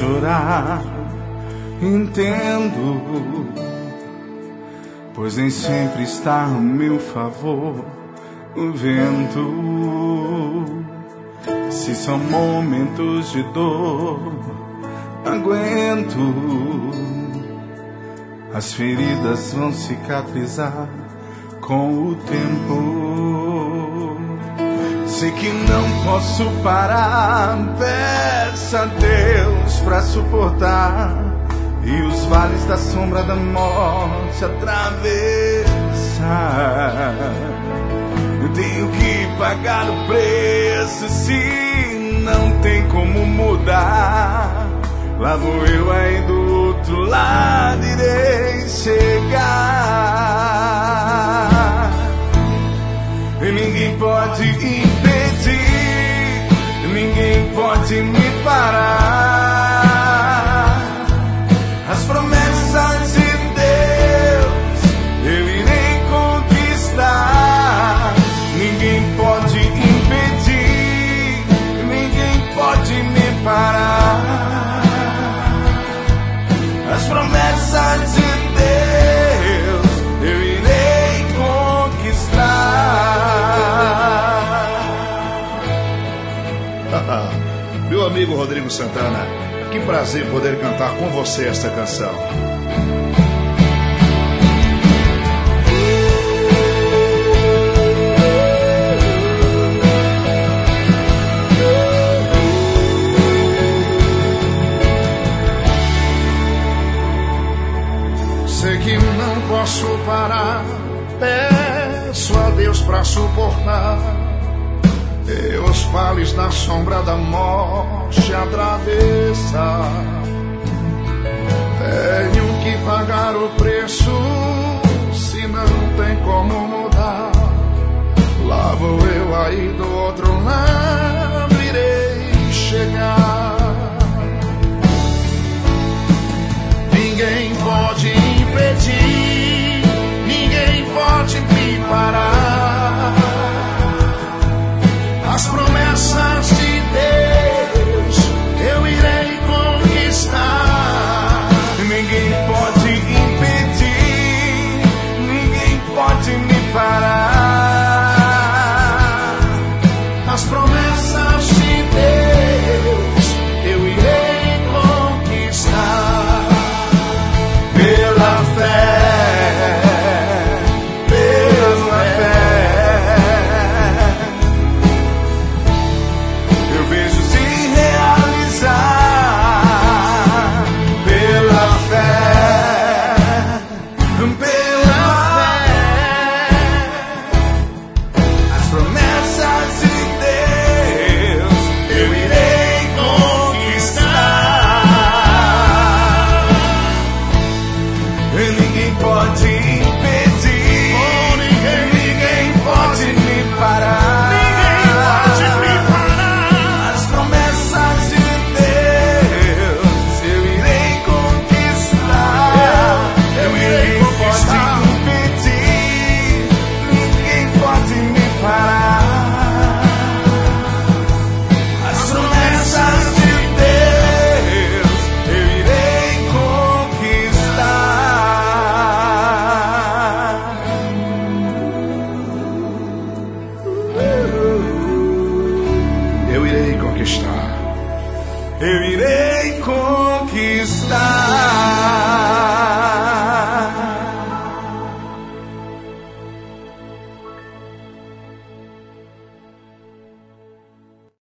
chorar, entendo, pois nem sempre está a meu favor o vento. Se são momentos de dor, aguento. As feridas vão cicatrizar com o tempo. Sei que não posso parar, peço a Deus pra suportar e os vales da sombra da morte atravessar. Eu tenho que pagar o preço, se não tem como mudar. Lá vou eu aí do outro lado, irei chegar. E ninguém pode impedir, ninguém pode me parar. As promessas de Deus eu irei conquistar. Ninguém pode impedir, ninguém pode me parar. As promessas de Deus eu irei conquistar. Meu amigo Rodrigo Santana, que prazer poder cantar com você esta canção. Sei que não posso parar, peço a Deus pra suportar e os vales na sombra da morte atravessar. Tenho que pagar o preço, se não tem como mudar. Lá vou eu aí do outro lado, irei chegar. Ninguém pode impedir, ninguém pode me parar. As promessas de Deus eu irei conquistar. Ninguém pode impedir, ninguém pode me parar. As promessas de Deus eu irei conquistar. Pela fé. Eu irei conquistar.